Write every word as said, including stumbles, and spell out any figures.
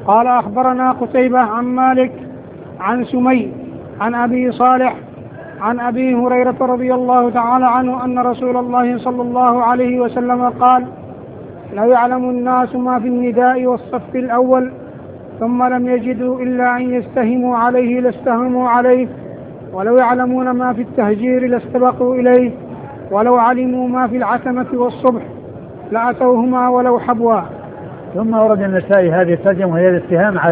قال أخبرنا قتيبة عن مالك عن سمي عن أبي صالح عن أبي هريرة رضي الله تعالى عنه أن رسول الله صلى الله عليه وسلم قال: لو يعلم الناس ما في النداء والصف الأول ثم لم يجدوا إلا أن يستهموا عليه لاستهموا عليه، ولو يعلمون ما في التهجير لاستبقوا إليه، ولو علموا ما في العتمة والصبح لأتوهما ولو حبوا. ثم ورد النسائي هذه الترجمة وهي الاستهام